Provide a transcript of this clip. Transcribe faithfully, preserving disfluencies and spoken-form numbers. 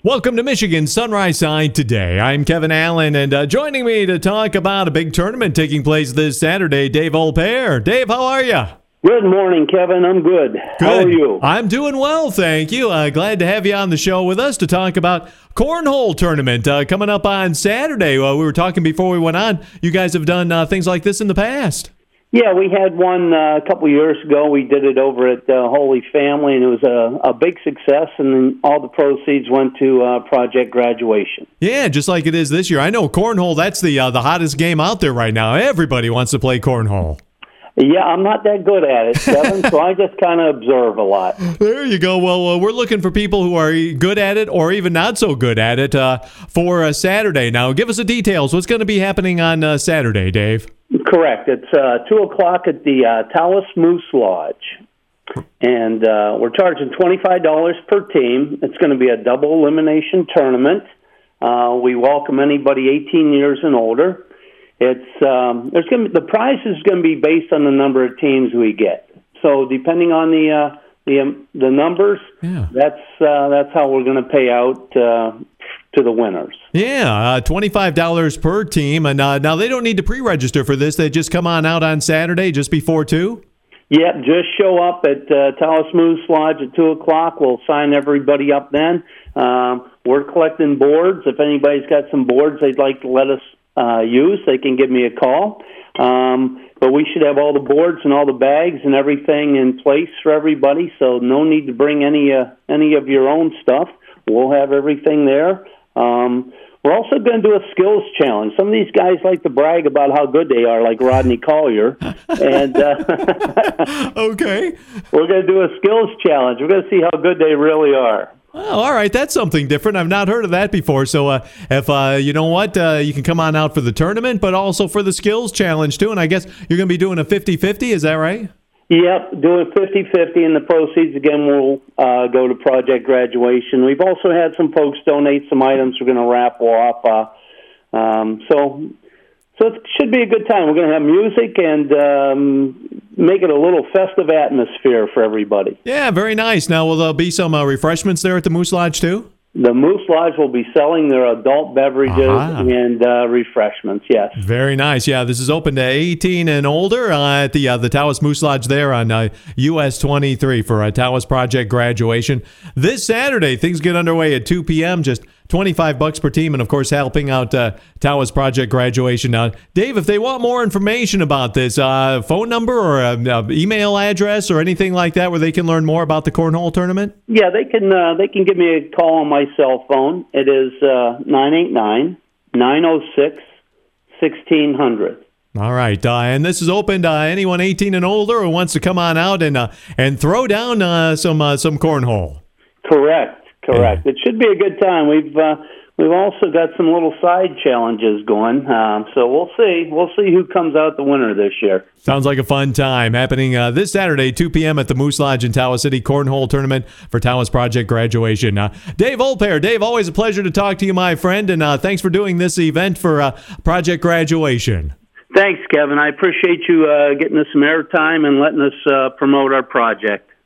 Welcome to Michigan Sunrise Side today. I'm Kevin Allen, and uh, joining me to talk about a big tournament taking place this Saturday, Dave Olpair. Dave, how are you? Good morning, Kevin. I'm good. good. How are you? I'm doing well, thank you. Uh, glad to have you on the show with us to talk about Cornhole Tournament uh, coming up on Saturday. Uh, we were talking before we went on. You guys have done uh, things like this in the past. Yeah, we had one uh, a couple years ago. We did it over at uh, Holy Family, and it was a, a big success, and then all the proceeds went to uh, Project Graduation. Yeah, just like it is this year. I know Cornhole, that's the uh, the hottest game out there right now. Everybody wants to play Cornhole. Yeah, I'm not that good at it, Kevin, so I just kind of observe a lot. There you go. Well, uh, we're looking for people who are good at it or even not so good at it uh, for uh, Saturday. Now, give us the details. What's going to be happening on uh, Saturday, Dave? Correct. It's uh, two o'clock at the uh, Taos Moose Lodge, and uh, we're charging twenty-five dollars per team. It's going to be a double elimination tournament. Uh, we welcome anybody eighteen years and older. It's um, there's going to be, the prize is going to be based on the number of teams we get. So depending on the uh, the um, the numbers, yeah. that's uh, that's how we're going to pay out uh, to the winners. Yeah, uh, twenty-five dollars per team, and uh, now they don't need to pre-register for this. They just come on out on Saturday just before two. Yep, just show up at uh, Taos Moose Lodge at two o'clock. We'll sign everybody up then. Um, we're collecting boards. If anybody's got some boards they'd like to let us Uh, use, they can give me a call. Um, but we should have all the boards and all the bags and everything in place for everybody, so no need to bring any uh, any of your own stuff. We'll have everything there. Um, we're also going to do a skills challenge. Some of these guys like to brag about how good they are, like Rodney Collier. and uh, Okay. We're going to do a skills challenge. We're going to see how good they really are. Oh, all right, that's something different. I've not heard of that before. So uh, if uh, you know what, uh, you can come on out for the tournament, but also for the skills challenge, too. And I guess you're going to be doing a fifty-fifty, is that right? Yep, doing fifty-fifty, and the proceeds, again, will uh, go to Project Graduation. We've also had some folks donate some items we're going to raffle off. Uh, um, so, so it should be a good time. We're going to have music and um, make it a little festive atmosphere for everybody. Yeah, very nice. Now, will there be some uh, refreshments there at the Moose Lodge, too? The Moose Lodge will be selling their adult beverages uh-huh. and uh, refreshments, yes. Very nice. Yeah, this is open to eighteen and older uh, at the uh, the Taos Moose Lodge there on uh, U S twenty-three for uh, Taos Project Graduation. This Saturday, things get underway at two p.m., just twenty-five bucks per team, and of course helping out uh, Taos Project Graduation. Now, Dave, if they want more information about this, uh, phone number or uh, uh, email address or anything like that where they can learn more about the Cornhole Tournament? Yeah, they can uh, they can give me a call on my cell phone. It is uh, nine eight nine, nine oh six, sixteen hundred. All right, uh, and this is open to anyone eighteen and older who wants to come on out and uh, and throw down uh, some uh, some cornhole. Correct. Correct. Yeah. It should be a good time. We've uh, we've also got some little side challenges going, um, so we'll see. We'll see who comes out the winner this year. Sounds like a fun time happening uh, this Saturday, two p.m. at the Moose Lodge in Taos City. Cornhole Tournament for Taos Project Graduation. Uh, Dave Olpair. Dave, always a pleasure to talk to you, my friend, and uh, thanks for doing this event for uh, Project Graduation. Thanks, Kevin. I appreciate you uh, getting us some airtime and letting us uh, promote our project.